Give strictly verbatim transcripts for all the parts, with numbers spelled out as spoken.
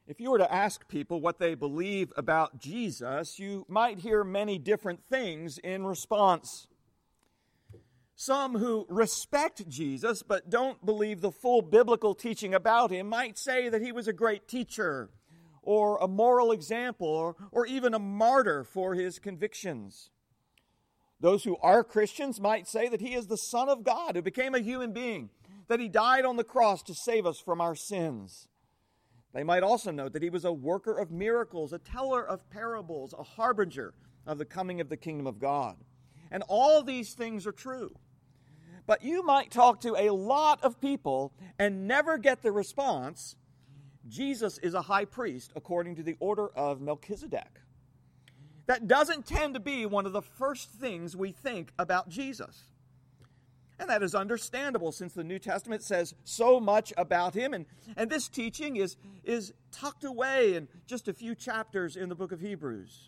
If you were to ask people what they believe about Jesus, you might hear many different things in response. Some who respect Jesus but don't believe the full biblical teaching about him might say that he was a great teacher or a moral example or, or even a martyr for his convictions. Those who are Christians might say that he is the Son of God who became a human being, that he died on the cross to save us from our sins. They might also note that he was a worker of miracles, a teller of parables, a harbinger of the coming of the kingdom of God. And all these things are true. But you might talk to a lot of people and never get the response, Jesus is a high priest according to the order of Melchizedek. That doesn't tend to be one of the first things we think about Jesus. And that is understandable since the New Testament says so much about him. And, and this teaching is, is tucked away in just a few chapters in the book of Hebrews.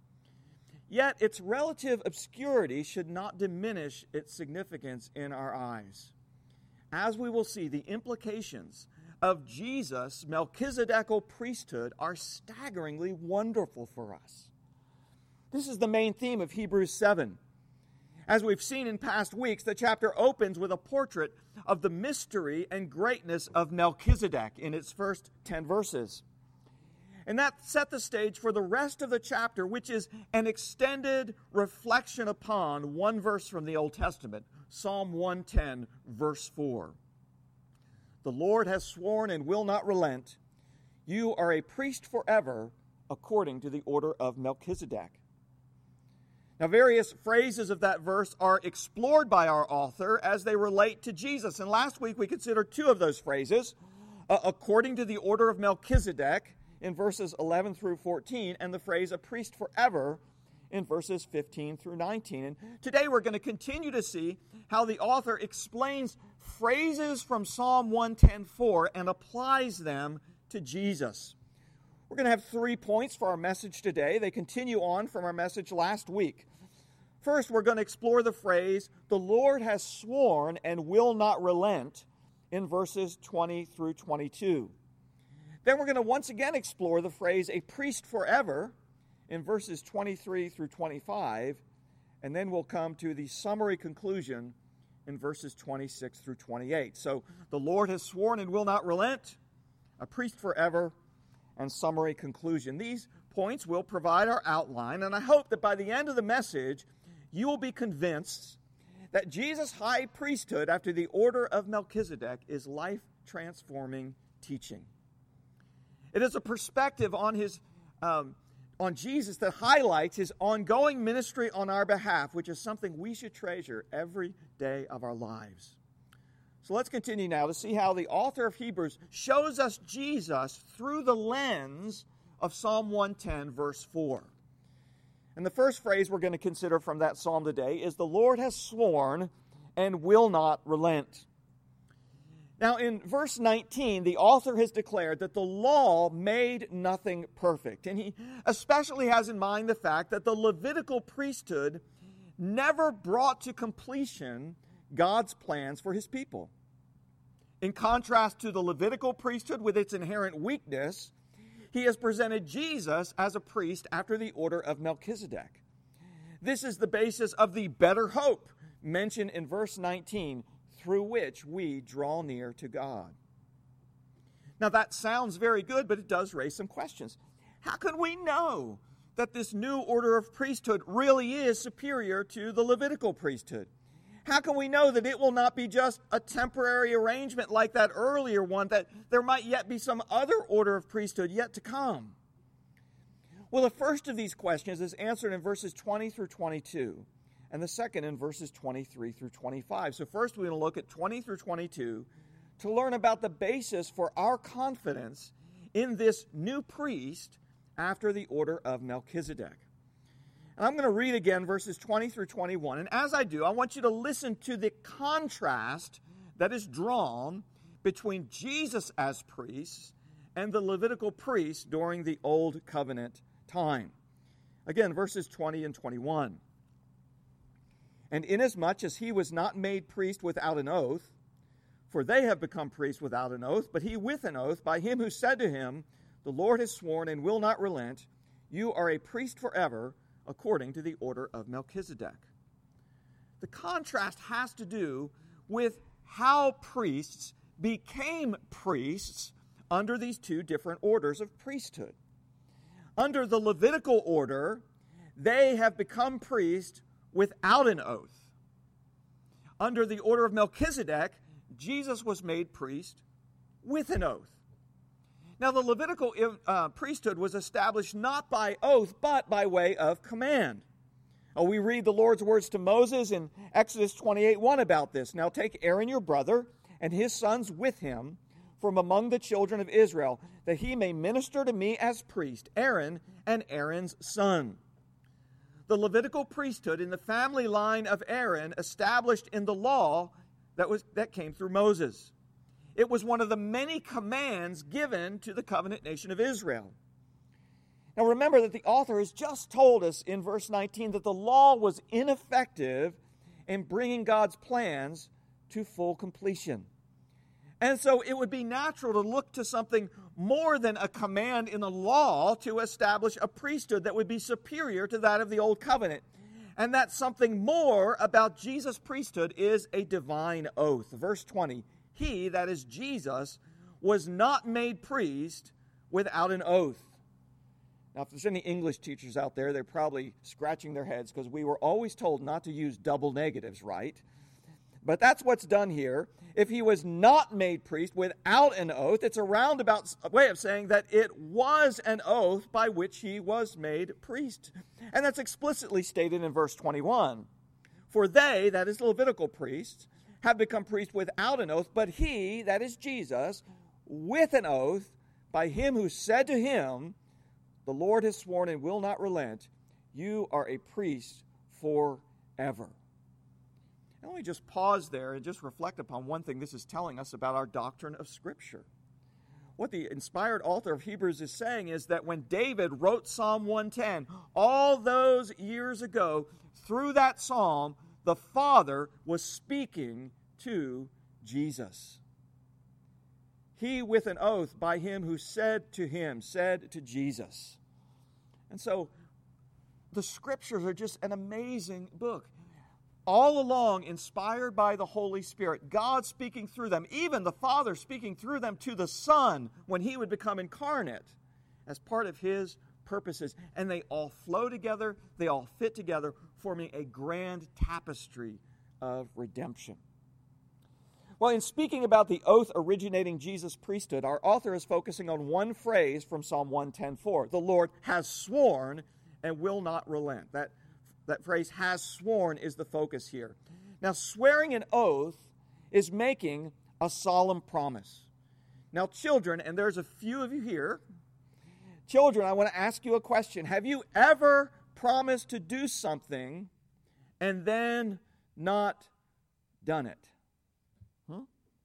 Yet its relative obscurity should not diminish its significance in our eyes. As we will see, the implications of Jesus' Melchizedekal priesthood are staggeringly wonderful for us. This is the main theme of Hebrews seven. As we've seen in past weeks, the chapter opens with a portrait of the mystery and greatness of Melchizedek in its first ten verses. And that set the stage for the rest of the chapter, which is an extended reflection upon one verse from the Old Testament, Psalm one ten, verse four. The Lord has sworn and will not relent. You are a priest forever, according to the order of Melchizedek. Now, various phrases of that verse are explored by our author as they relate to Jesus. And last week we considered two of those phrases, uh, according to the order of Melchizedek in verses eleven through fourteen, and the phrase a priest forever in verses fifteen through nineteen. And today we're going to continue to see how the author explains phrases from Psalm one ten four and applies them to Jesus. We're going to have three points for our message today. They continue on from our message last week. First, we're going to explore the phrase, the Lord has sworn and will not relent, in verses twenty through twenty-two. Then we're going to once again explore the phrase, a priest forever, in verses twenty-three through twenty-five. And then we'll come to the summary conclusion in verses twenty-six through twenty-eight. So, the Lord has sworn and will not relent, a priest forever, and summary conclusion. These points will provide our outline, and I hope that by the end of the message, you will be convinced that Jesus' high priesthood after the order of Melchizedek is life-transforming teaching. It is a perspective on his, um, on Jesus that highlights his ongoing ministry on our behalf, which is something we should treasure every day of our lives. So let's continue now to see how the author of Hebrews shows us Jesus through the lens of Psalm one ten, verse four. And the first phrase we're going to consider from that psalm today is, the Lord has sworn and will not relent. Now in verse nineteen, the author has declared that the law made nothing perfect. And he especially has in mind the fact that the Levitical priesthood never brought to completion God's plans for his people. In contrast to the Levitical priesthood with its inherent weakness, he has presented Jesus as a priest after the order of Melchizedek. This is the basis of the better hope mentioned in verse nineteen, through which we draw near to God. Now that sounds very good, but it does raise some questions. How can we know that this new order of priesthood really is superior to the Levitical priesthood? How can we know that it will not be just a temporary arrangement like that earlier one, that there might yet be some other order of priesthood yet to come? Well, the first of these questions is answered in verses twenty through twenty-two, and the second in verses twenty-three through twenty-five. So first we're going to look at twenty through twenty-two to learn about the basis for our confidence in this new priest after the order of Melchizedek. And I'm going to read again verses twenty through twenty-one. And as I do, I want you to listen to the contrast that is drawn between Jesus as priest and the Levitical priests during the Old Covenant time. Again, verses twenty and twenty-one. And inasmuch as he was not made priest without an oath, for they have become priests without an oath, but he with an oath by him who said to him, The Lord has sworn and will not relent. You are a priest forever, according to the order of Melchizedek. The contrast has to do with how priests became priests under these two different orders of priesthood. Under the Levitical order, they have become priests without an oath. Under the order of Melchizedek, Jesus was made priest with an oath. Now, the Levitical uh, priesthood was established not by oath, but by way of command. Oh, we read the Lord's words to Moses in Exodus twenty-eight one about this. Now take Aaron your brother and his sons with him from among the children of Israel, that he may minister to me as priest, Aaron and Aaron's son. The Levitical priesthood in the family line of Aaron established in the law that was that came through Moses. It was one of the many commands given to the covenant nation of Israel. Now remember that the author has just told us in verse nineteen that the law was ineffective in bringing God's plans to full completion. And so it would be natural to look to something more than a command in the law to establish a priesthood that would be superior to that of the Old Covenant. And that something more about Jesus' priesthood is a divine oath. Verse twenty, he, that is Jesus, was not made priest without an oath. Now, if there's any English teachers out there, they're probably scratching their heads because we were always told not to use double negatives, right? But that's what's done here. If he was not made priest without an oath, it's a roundabout way of saying that it was an oath by which he was made priest. And that's explicitly stated in verse twenty-one. For they, that is the Levitical priests, have become priests without an oath, but he, that is Jesus, with an oath, by him who said to him, the Lord has sworn and will not relent, you are a priest forever. And let me just pause there and just reflect upon one thing this is telling us about our doctrine of Scripture. What the inspired author of Hebrews is saying is that when David wrote Psalm one ten, all those years ago, through that psalm, the Father was speaking to Jesus. He with an oath by him who said to him, said to Jesus. And so the Scriptures are just an amazing book. All along, inspired by the Holy Spirit, God speaking through them, even the Father speaking through them to the Son when he would become incarnate as part of his purposes. And they all flow together, they all fit together, forming a grand tapestry of redemption. Well, in speaking about the oath originating Jesus' priesthood, our author is focusing on one phrase from Psalm one ten four. The Lord has sworn and will not relent. That, that phrase, has sworn, is the focus here. Now, swearing an oath is making a solemn promise. Now, children, and there's a few of you here, children, I want to ask you a question. Have you ever promised to do something and then not done it? Huh?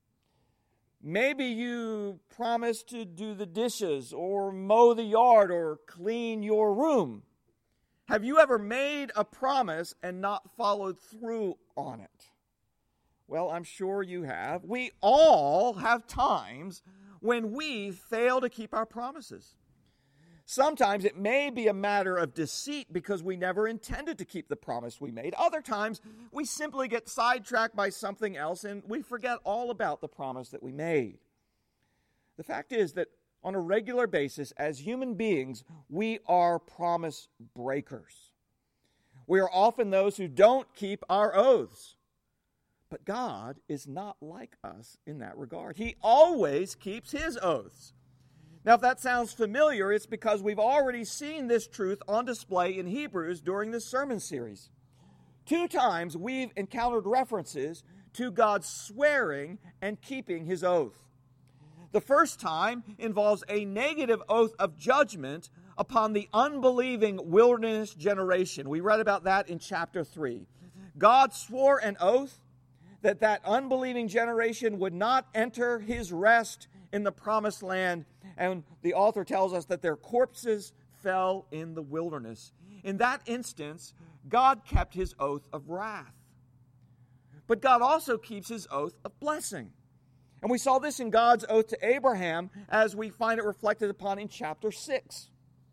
Maybe you promised to do the dishes or mow the yard or clean your room. Have you ever made a promise and not followed through on it? Well, I'm sure you have. We all have times when we fail to keep our promises. Sometimes it may be a matter of deceit because we never intended to keep the promise we made. Other times, we simply get sidetracked by something else and we forget all about the promise that we made. The fact is that on a regular basis, as human beings, we are promise breakers. We are often those who don't keep our oaths. But God is not like us in that regard. He always keeps his oaths. Now, if that sounds familiar, it's because we've already seen this truth on display in Hebrews during this sermon series. Two times we've encountered references to God swearing and keeping his oath. The first time involves a negative oath of judgment upon the unbelieving wilderness generation. We read about that in chapter three. God swore an oath that that unbelieving generation would not enter his rest in the promised land, and the author tells us that their corpses fell in the wilderness. In that instance, God kept his oath of wrath. But God also keeps his oath of blessing. And we saw this in God's oath to Abraham, as we find it reflected upon in chapter six.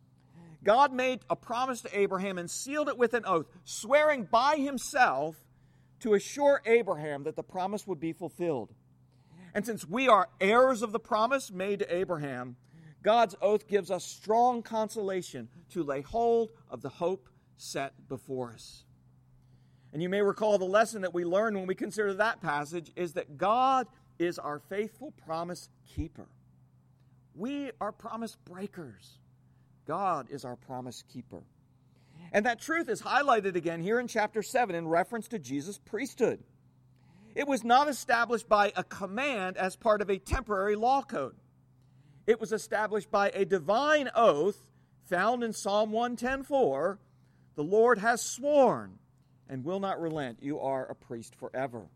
God made a promise to Abraham and sealed it with an oath, swearing by himself to assure Abraham that the promise would be fulfilled. And since we are heirs of the promise made to Abraham, God's oath gives us strong consolation to lay hold of the hope set before us. And you may recall the lesson that we learned when we consider that passage is that God is our faithful promise keeper. We are promise breakers. God is our promise keeper. And that truth is highlighted again here in chapter seven in reference to Jesus' priesthood. It was not established by a command as part of a temporary law code. It was established by a divine oath found in Psalm one ten four. The Lord has sworn and will not relent. You are a priest forever.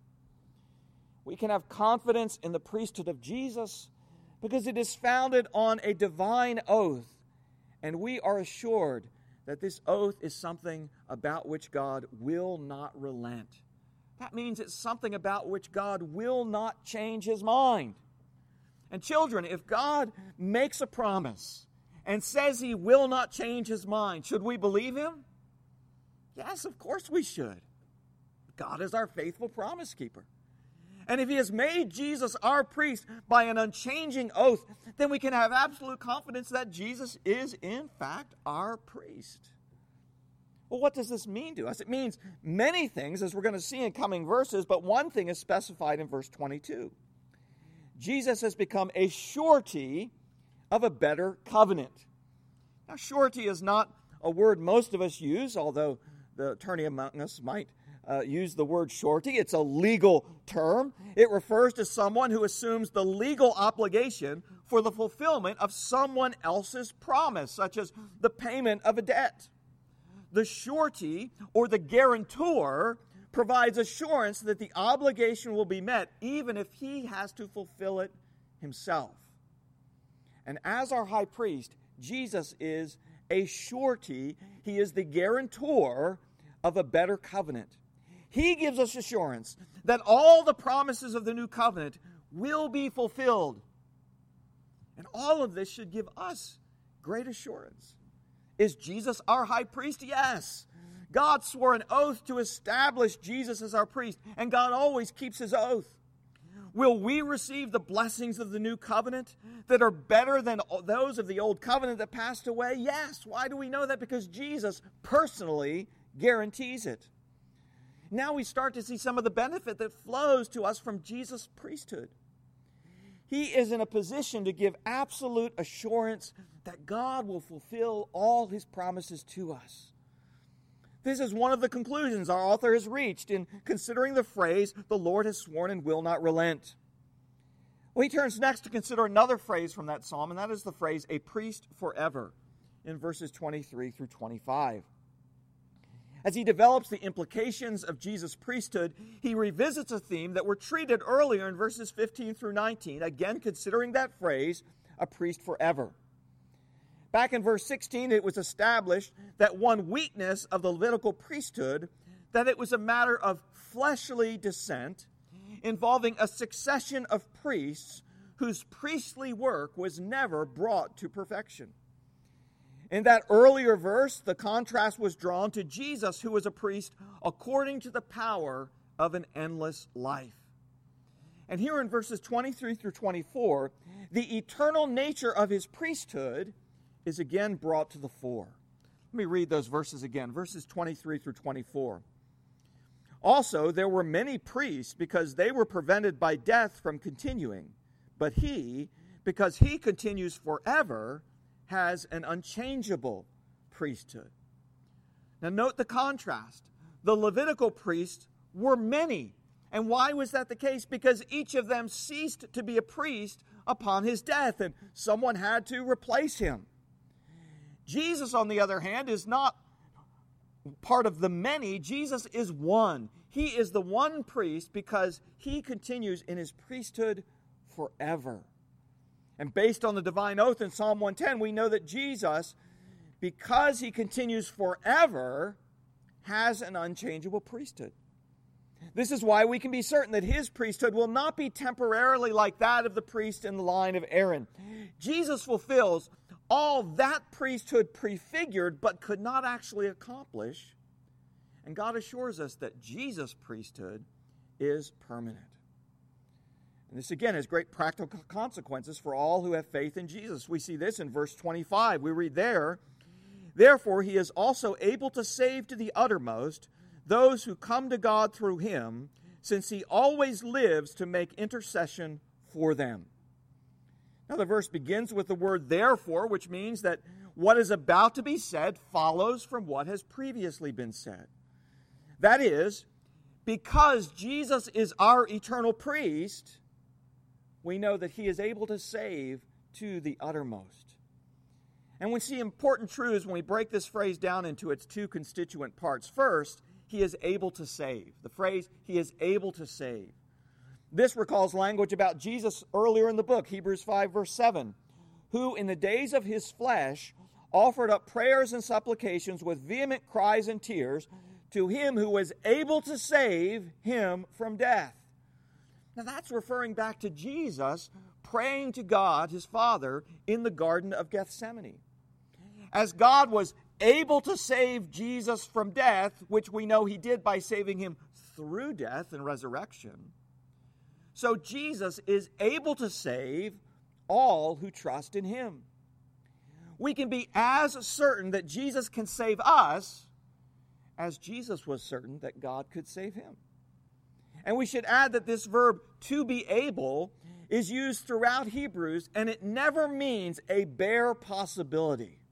We can have confidence in the priesthood of Jesus because it is founded on a divine oath. And we are assured that this oath is something about which God will not relent. That means it's something about which God will not change his mind. And children, if God makes a promise and says he will not change his mind, should we believe him? Yes, of course we should. God is our faithful promise keeper. And if he has made Jesus our priest by an unchanging oath, then we can have absolute confidence that Jesus is, in fact, our priest. Well, what does this mean to us? It means many things, as we're going to see in coming verses, but one thing is specified in verse twenty-two. Jesus has become a surety of a better covenant. Now, surety is not a word most of us use, although the attorney among us might Uh, use the word surety. It's a legal term. It refers to someone who assumes the legal obligation for the fulfillment of someone else's promise, such as the payment of a debt. The surety, or the guarantor, provides assurance that the obligation will be met, even if he has to fulfill it himself. And as our high priest, Jesus is a surety. He is the guarantor of a better covenant. He gives us assurance that all the promises of the new covenant will be fulfilled. And all of this should give us great assurance. Is Jesus our high priest? Yes. God swore an oath to establish Jesus as our priest, and God always keeps his oath. Will we receive the blessings of the new covenant that are better than those of the old covenant that passed away? Yes. Why do we know that? Because Jesus personally guarantees it. Now we start to see some of the benefit that flows to us from Jesus' priesthood. He is in a position to give absolute assurance that God will fulfill all his promises to us. This is one of the conclusions our author has reached in considering the phrase, the Lord has sworn and will not relent. Well, he turns next to consider another phrase from that psalm, and that is the phrase, a priest forever, in verses twenty-three through twenty-five. As he develops the implications of Jesus' priesthood, he revisits a theme that were treated earlier in verses fifteen through nineteen, again considering that phrase, a priest forever. Back in verse sixteen, it was established that one weakness of the Levitical priesthood, that it was a matter of fleshly descent, involving a succession of priests whose priestly work was never brought to perfection. In that earlier verse, the contrast was drawn to Jesus, who was a priest according to the power of an endless life. And here in verses twenty-three through twenty-four, the eternal nature of his priesthood is again brought to the fore. Let me read those verses again, verses twenty-three through twenty-four. Also, there were many priests because they were prevented by death from continuing, but he, because he continues forever, has an unchangeable priesthood. Now note the contrast. The Levitical priests were many. And why was that the case? Because each of them ceased to be a priest upon his death, and someone had to replace him. Jesus, on the other hand, is not part of the many. Jesus is one. He is the one priest because he continues in his priesthood forever. And based on the divine oath in Psalm one ten, we know that Jesus, because he continues forever, has an unchangeable priesthood. This is why we can be certain that his priesthood will not be temporarily like that of the priest in the line of Aaron. Jesus fulfills all that priesthood prefigured but could not actually accomplish. And God assures us that Jesus' priesthood is permanent. And this again has great practical consequences for all who have faith in Jesus. We see this in verse twenty-five. We read there, "Therefore he is also able to save to the uttermost those who come to God through him, since he always lives to make intercession for them." Now the verse begins with the word therefore, which means that what is about to be said follows from what has previously been said. That is, because Jesus is our eternal priest, we know that he is able to save to the uttermost. And we see important truths when we break this phrase down into its two constituent parts. First, he is able to save. The phrase, he is able to save. This recalls language about Jesus earlier in the book, Hebrews five, verse seven, who in the days of his flesh offered up prayers and supplications with vehement cries and tears to him who was able to save him from death. Now that's referring back to Jesus praying to God, his Father, in the Garden of Gethsemane. As God was able to save Jesus from death, which we know he did by saving him through death and resurrection, so Jesus is able to save all who trust in him. We can be as certain that Jesus can save us as Jesus was certain that God could save him. And we should add that this verb, to be able, is used throughout Hebrews, and it never means a bare possibility.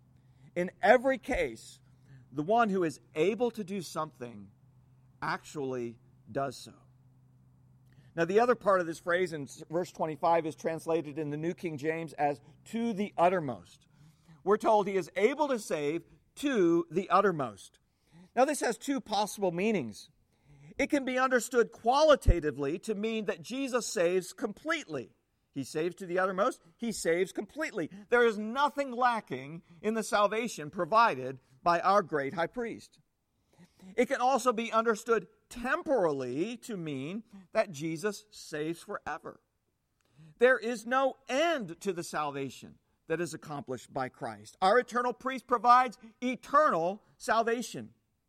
In every case, the one who is able to do something actually does so. Now, the other part of this phrase in verse twenty-five is translated in the New King James as to the uttermost. We're told he is able to save to the uttermost. Now, this has two possible meanings. It can be understood qualitatively to mean that Jesus saves completely. He saves to the uttermost. He saves completely. There is nothing lacking in the salvation provided by our great high priest. It can also be understood temporally to mean that Jesus saves forever. There is no end to the salvation that is accomplished by Christ. Our eternal priest provides eternal salvation.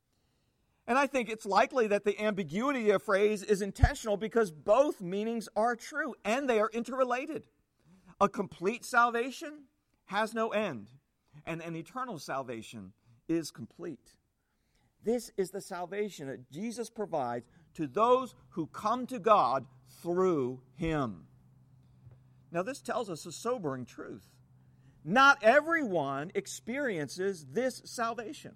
And I think it's likely that the ambiguity of phrase is intentional because both meanings are true and they are interrelated. A complete salvation has no end, and an eternal salvation is complete. This is the salvation that Jesus provides to those who come to God through him. Now, this tells us a sobering truth. Not everyone experiences this salvation.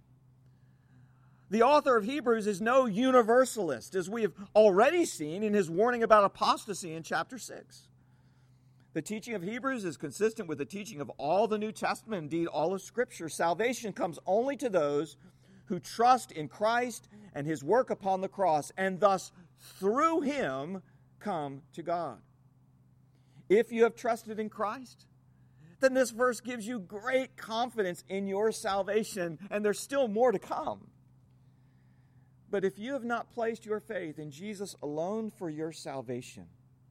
The author of Hebrews is no universalist, as we have already seen in his warning about apostasy in chapter six. The teaching of Hebrews is consistent with the teaching of all the New Testament, indeed all of Scripture. Salvation comes only to those who trust in Christ and his work upon the cross, and thus through him come to God. If you have trusted in Christ, then this verse gives you great confidence in your salvation, and there's still more to come. But if you have not placed your faith in Jesus alone for your salvation,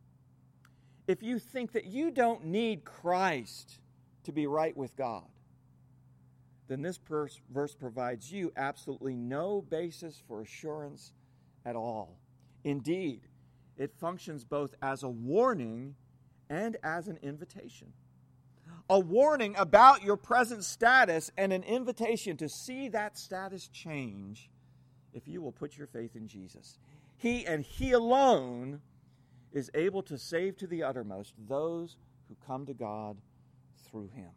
if you think that you don't need Christ to be right with God, then this verse provides you absolutely no basis for assurance at all. Indeed, it functions both as a warning and as an invitation. A warning about your present status and an invitation to see that status change if you will put your faith in Jesus. He and he alone is able to save to the uttermost those who come to God through him.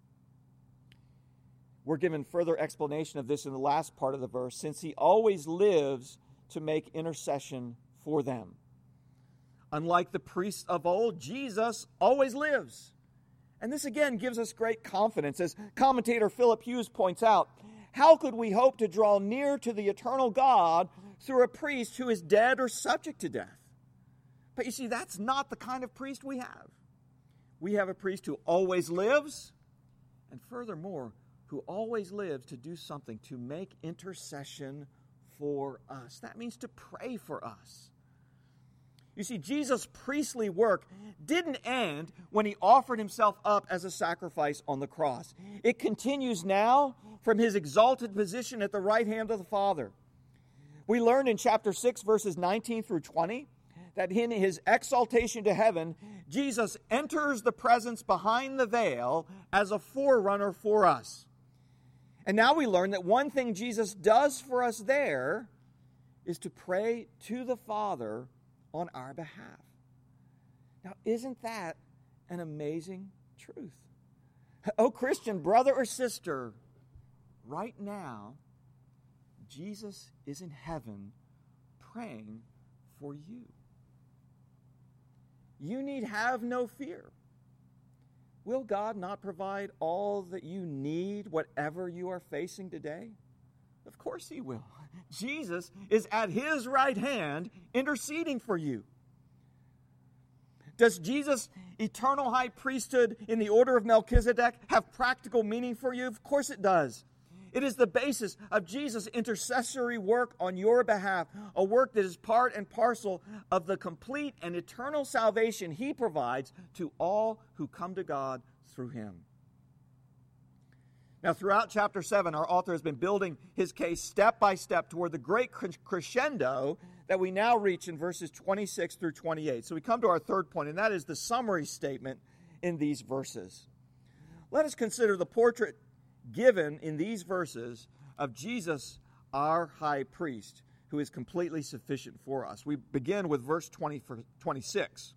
We're given further explanation of this in the last part of the verse, since he always lives to make intercession for them. Unlike the priests of old, Jesus always lives. And this again gives us great confidence. As commentator Philip Hughes points out, how could we hope to draw near to the eternal God through a priest who is dead or subject to death? But you see, that's not the kind of priest we have. We have a priest who always lives, and furthermore, who always lives to do something, to make intercession for us. That means to pray for us. You see, Jesus' priestly work didn't end when he offered himself up as a sacrifice on the cross. It continues now from his exalted position at the right hand of the Father. We learned in chapter six, verses nineteen through twenty, that in his exaltation to heaven, Jesus enters the presence behind the veil as a forerunner for us. And now we learn that one thing Jesus does for us there is to pray to the Father on our behalf. Now, isn't that an amazing truth? Oh, Christian brother or sister, right now, Jesus is in heaven praying for you. You need have no fear. Will God not provide all that you need, whatever you are facing today? Of course he will. Jesus is at his right hand interceding for you. Does Jesus' eternal high priesthood in the order of Melchizedek have practical meaning for you? Of course it does. It is the basis of Jesus' intercessory work on your behalf, a work that is part and parcel of the complete and eternal salvation he provides to all who come to God through him. Now, throughout chapter seven, our author has been building his case step by step toward the great crescendo that we now reach in verses twenty-six through twenty-eight. So we come to our third point, and that is the summary statement in these verses. Let us consider the portrait given in these verses of Jesus, our high priest, who is completely sufficient for us. We begin with verse twenty, twenty-six.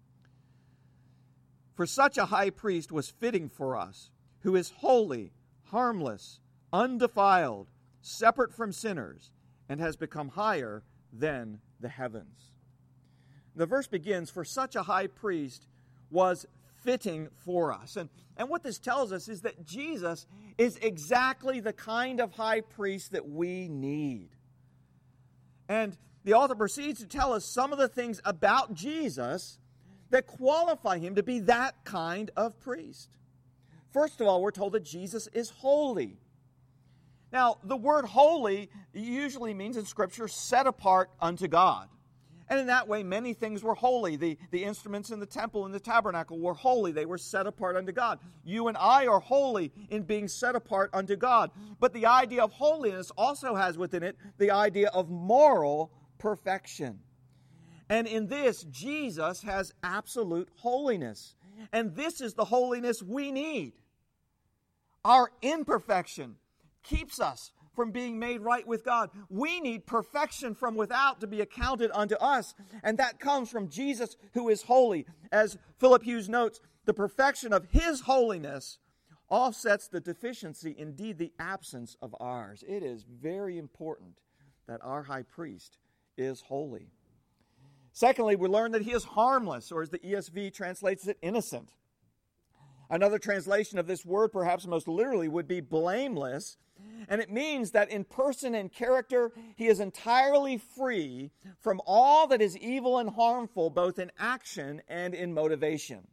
For such a high priest was fitting for us, who is holy, harmless, undefiled, separate from sinners, and has become higher than the heavens. The verse begins, for such a high priest was fitting for us. And, and what this tells us is that Jesus is exactly the kind of high priest that we need. And the author proceeds to tell us some of the things about Jesus that qualify him to be that kind of priest. First of all, we're told that Jesus is holy. Now, the word holy usually means in Scripture set apart unto God. And in that way, many things were holy. The, the instruments in the temple and the tabernacle were holy. They were set apart unto God. You and I are holy in being set apart unto God. But the idea of holiness also has within it the idea of moral perfection. And in this, Jesus has absolute holiness. And this is the holiness we need. Our imperfection keeps us from being made right with God. We need perfection from without to be accounted unto us, and that comes from Jesus, who is holy. As Philip Hughes notes, the perfection of his holiness offsets the deficiency, indeed the absence of ours. It is very important that our high priest is holy. Secondly, we learn that he is harmless, or as the E S V translates it, innocent. Another translation of this word, perhaps most literally, would be blameless. And it means that in person and character, he is entirely free from all that is evil and harmful, both in action and in motivation.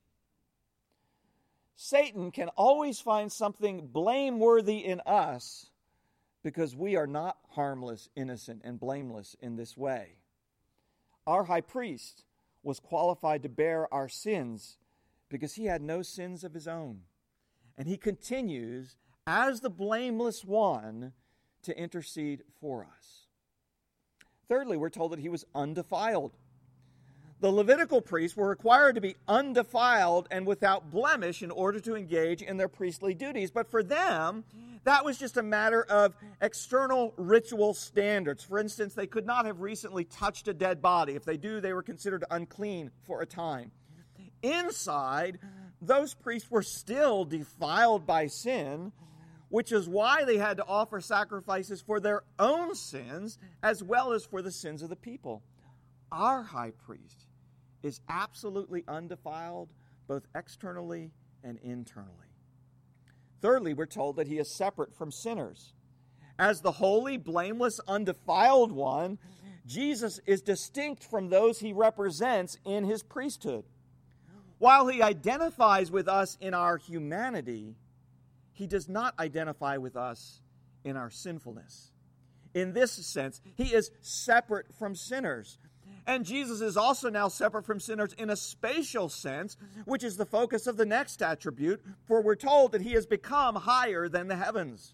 Satan can always find something blameworthy in us because we are not harmless, innocent, and blameless in this way. Our high priest was qualified to bear our sins because he had no sins of his own. And he continues, as the blameless one, to intercede for us. Thirdly, we're told that he was undefiled. The Levitical priests were required to be undefiled and without blemish in order to engage in their priestly duties. But for them, that was just a matter of external ritual standards. For instance, they could not have recently touched a dead body. If they do, they were considered unclean for a time. Inside, those priests were still defiled by sin, which is why they had to offer sacrifices for their own sins as well as for the sins of the people. Our high priest is absolutely undefiled, both externally and internally. Thirdly, we're told that he is separate from sinners. As the holy, blameless, undefiled one, Jesus is distinct from those he represents in his priesthood. While he identifies with us in our humanity, he does not identify with us in our sinfulness. in this sense. He is separate from sinners. And Jesus is also now separate from sinners in a spatial sense, which is the focus of the next attribute, for we're told that he has become higher than the heavens.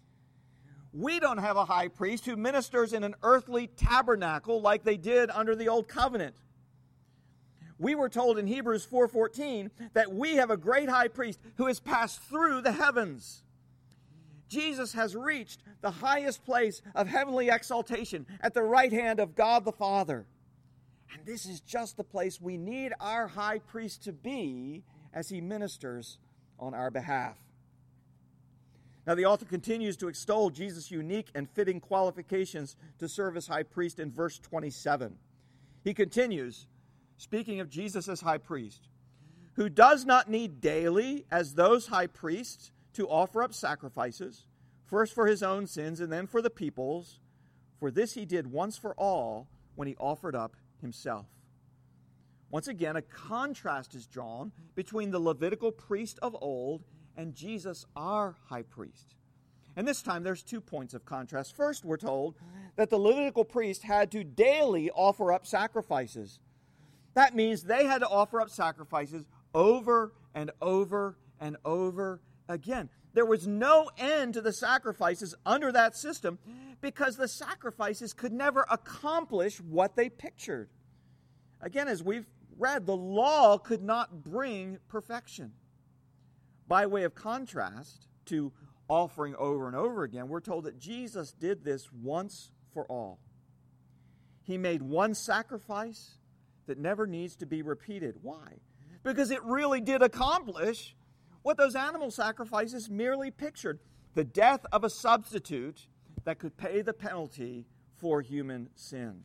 We don't have a high priest who ministers in an earthly tabernacle like they did under the Old Covenant. We were told in Hebrews four fourteen that we have a great high priest who has passed through the heavens. Jesus has reached the highest place of heavenly exaltation at the right hand of God the Father. And this is just the place we need our high priest to be as he ministers on our behalf. Now, the author continues to extol Jesus' unique and fitting qualifications to serve as high priest in verse twenty-seven. He continues, speaking of Jesus as high priest, who does not need daily, as those high priests, to offer up sacrifices, first for his own sins and then for the people's, for this he did once for all when he offered up himself. Once again, a contrast is drawn between the Levitical priest of old and Jesus, our high priest. And this time there's two points of contrast. First, we're told that the Levitical priest had to daily offer up sacrifices. That means they had to offer up sacrifices over and over and over again. There was no end to the sacrifices under that system because the sacrifices could never accomplish what they pictured. Again, as we've read, the law could not bring perfection. By way of contrast to offering over and over again, we're told that Jesus did this once for all. He made one sacrifice that never needs to be repeated. Why? Because it really did accomplish what those animal sacrifices merely pictured: the death of a substitute that could pay the penalty for human sin.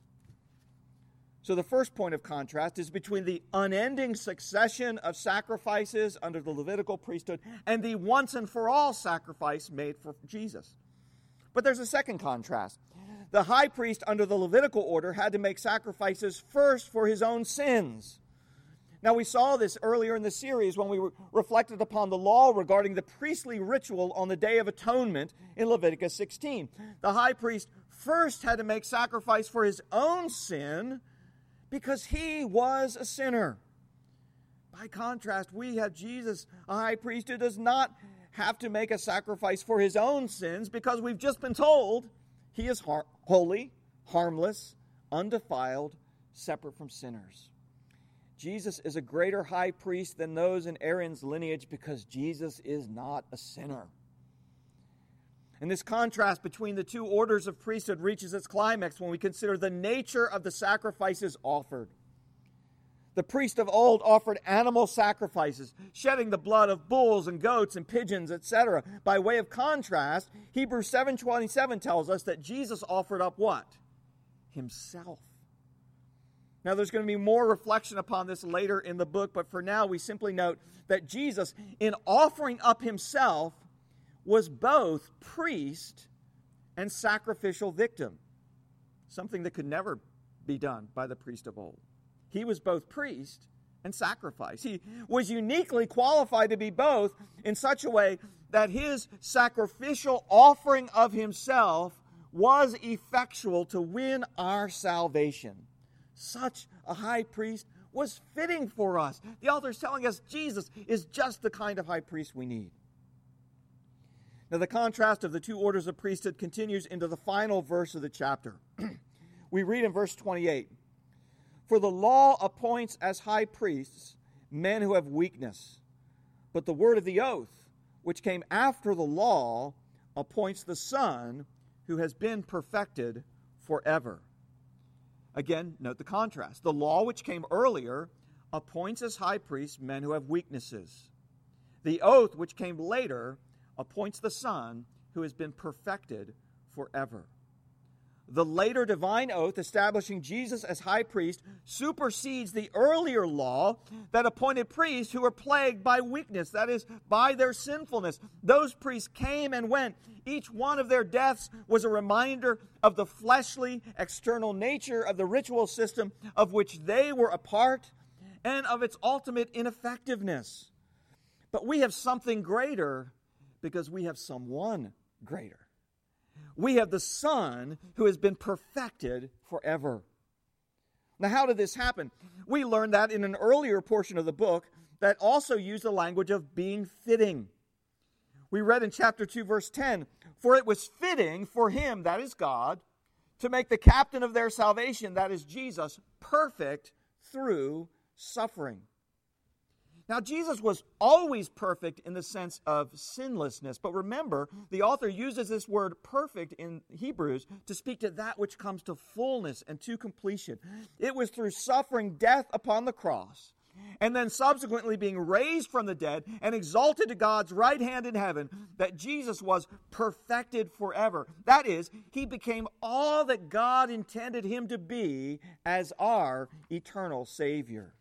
So the first point of contrast is between the unending succession of sacrifices under the Levitical priesthood and the once and for all sacrifice made for Jesus. But there's a second contrast. The high priest under the Levitical order had to make sacrifices first for his own sins. Now, we saw this earlier in the series when we reflected upon the law regarding the priestly ritual on the Day of Atonement in Leviticus sixteen. The high priest first had to make sacrifice for his own sin because he was a sinner. By contrast, we have Jesus, a high priest who does not have to make a sacrifice for his own sins because we've just been told he is har- holy, harmless, undefiled, separate from sinners. Jesus is a greater high priest than those in Aaron's lineage because Jesus is not a sinner. And this contrast between the two orders of priesthood reaches its climax when we consider the nature of the sacrifices offered. The priest of old offered animal sacrifices, shedding the blood of bulls and goats and pigeons, et cetera. By way of contrast, Hebrews seven twenty-seven tells us that Jesus offered up what? Himself. Now, there's going to be more reflection upon this later in the book, but for now we simply note that Jesus, in offering up himself, was both priest and sacrificial victim, something that could never be done by the priest of old. He was both priest and sacrifice. He was uniquely qualified to be both in such a way that his sacrificial offering of himself was effectual to win our salvation. Such a high priest was fitting for us. The author is telling us Jesus is just the kind of high priest we need. Now, the contrast of the two orders of priesthood continues into the final verse of the chapter. We read in verse twenty-eight, "For the law appoints as high priests men who have weakness, but the word of the oath, which came after the law, appoints the Son who has been perfected forever." Again, note the contrast. The law, which came earlier, appoints as high priests men who have weaknesses. The oath, which came later, appoints the Son who has been perfected forever. The later divine oath establishing Jesus as high priest supersedes the earlier law that appointed priests who were plagued by weakness, that is, by their sinfulness. Those priests came and went. Each one of their deaths was a reminder of the fleshly, external nature of the ritual system of which they were a part and of its ultimate ineffectiveness. But we have something greater because we have someone greater. We have the Son who has been perfected forever. Now, how did this happen? We learned that in an earlier portion of the book that also used the language of being fitting. We read in chapter two, verse ten, "For it was fitting for him," that is God, "to make the captain of their salvation," that is Jesus, "perfect through suffering." Now, Jesus was always perfect in the sense of sinlessness. But remember, the author uses this word perfect in Hebrews to speak to that which comes to fullness and to completion. It was through suffering death upon the cross, and then subsequently being raised from the dead and exalted to God's right hand in heaven, that Jesus was perfected forever. That is, he became all that God intended him to be as our eternal Savior.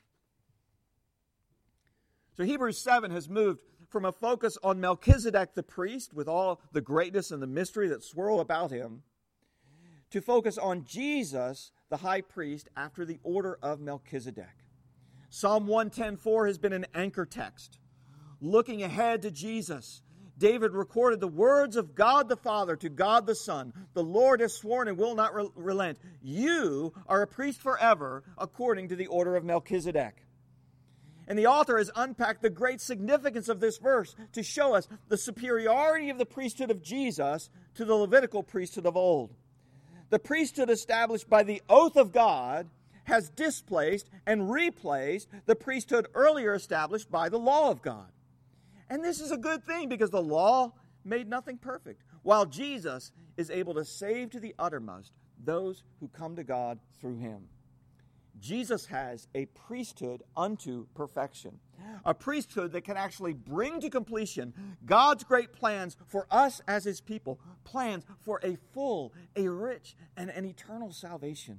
So Hebrews seven has moved from a focus on Melchizedek the priest, with all the greatness and the mystery that swirl about him, to focus on Jesus, the high priest, after the order of Melchizedek. Psalm one ten four has been an anchor text. Looking ahead to Jesus, David recorded the words of God the Father to God the Son. "The Lord has sworn and will not re- relent. You are a priest forever, according to the order of Melchizedek." And the author has unpacked the great significance of this verse to show us the superiority of the priesthood of Jesus to the Levitical priesthood of old. The priesthood established by the oath of God has displaced and replaced the priesthood earlier established by the law of God. And this is a good thing, because the law made nothing perfect, while Jesus is able to save to the uttermost those who come to God through him. Jesus has a priesthood unto perfection, a priesthood that can actually bring to completion God's great plans for us as his people, plans for a full, a rich, and an eternal salvation.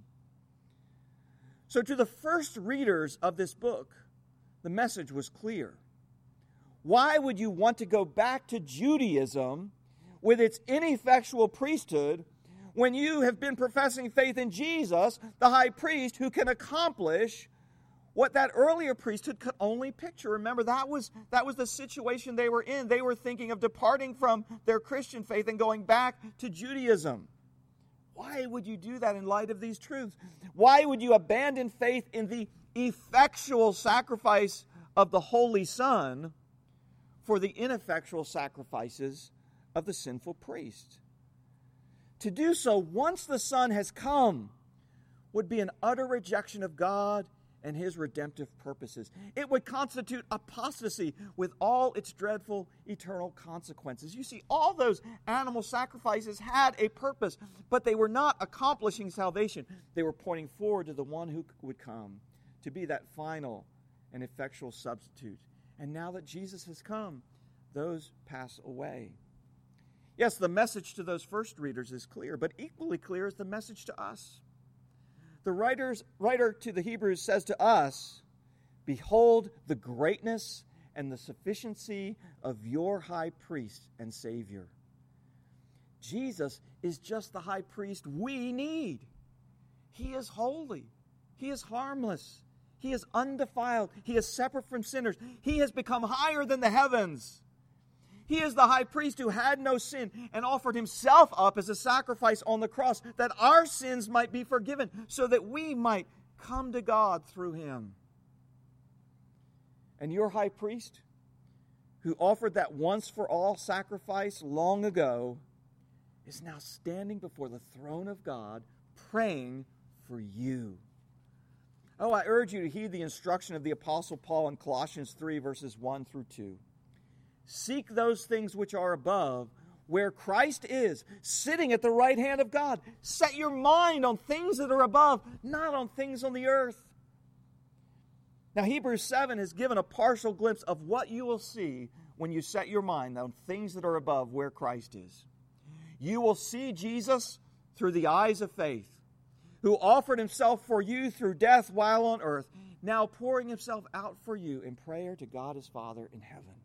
So to the first readers of this book, the message was clear. Why would you want to go back to Judaism with its ineffectual priesthood when you have been professing faith in Jesus, the high priest, who can accomplish what that earlier priesthood could only picture? Remember, that was, that was the situation they were in. They were thinking of departing from their Christian faith and going back to Judaism. Why would you do that in light of these truths? Why would you abandon faith in the effectual sacrifice of the Holy Son for the ineffectual sacrifices of the sinful priest? To do so once the Son has come would be an utter rejection of God and his redemptive purposes. It would constitute apostasy with all its dreadful eternal consequences. You see, all those animal sacrifices had a purpose, but they were not accomplishing salvation. They were pointing forward to the one who would come to be that final and effectual substitute. And now that Jesus has come, those pass away. Yes, the message to those first readers is clear, but equally clear is the message to us. The writers, writer to the Hebrews says to us, "Behold the greatness and the sufficiency of your high priest and Savior." Jesus is just the high priest we need. He is holy. He is harmless. He is undefiled. He is separate from sinners. He has become higher than the heavens. He is the high priest who had no sin and offered himself up as a sacrifice on the cross that our sins might be forgiven, so that we might come to God through him. And your high priest, who offered that once-for-all sacrifice long ago, is now standing before the throne of God, praying for you. Oh, I urge you to heed the instruction of the Apostle Paul in Colossians three, verses one through two. Seek those things which are above, where Christ is, sitting at the right hand of God. Set your mind on things that are above, not on things on the earth. Now, Hebrews seven has given a partial glimpse of what you will see when you set your mind on things that are above, where Christ is. You will see Jesus through the eyes of faith, who offered himself for you through death while on earth, now pouring himself out for you in prayer to God his Father in heaven.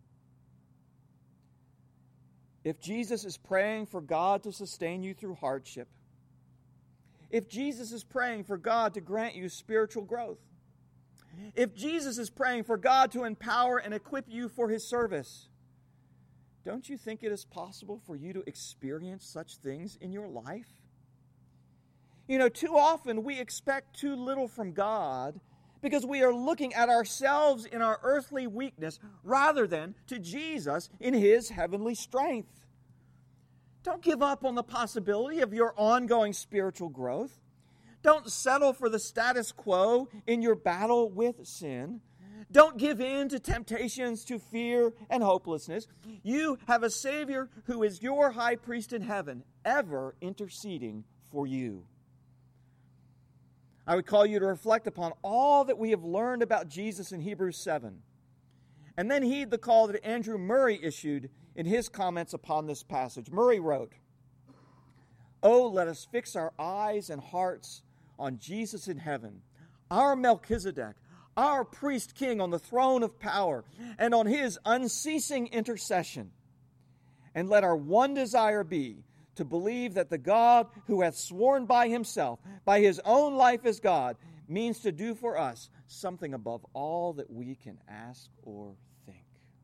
If Jesus is praying for God to sustain you through hardship, if Jesus is praying for God to grant you spiritual growth, if Jesus is praying for God to empower and equip you for his service, don't you think it is possible for you to experience such things in your life? You know, too often we expect too little from God because we are looking at ourselves in our earthly weakness rather than to Jesus in His heavenly strength. Don't give up on the possibility of your ongoing spiritual growth. Don't settle for the status quo in your battle with sin. Don't give in to temptations to fear and hopelessness. You have a Savior who is your high priest in heaven, ever interceding for you. I would call you to reflect upon all that we have learned about Jesus in Hebrews seven. And then heed the call that Andrew Murray issued in his comments upon this passage. Murray wrote, "Oh, let us fix our eyes and hearts on Jesus in heaven, our Melchizedek, our priest king on the throne of power, and on His unceasing intercession. And let our one desire be to believe that the God who hath sworn by Himself, by His own life as God, means to do for us something above all that we can ask or think."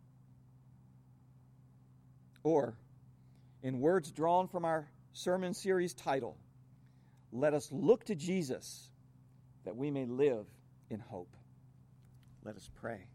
Or, in words drawn from our sermon series title, let us look to Jesus that we may live in hope. Let us pray.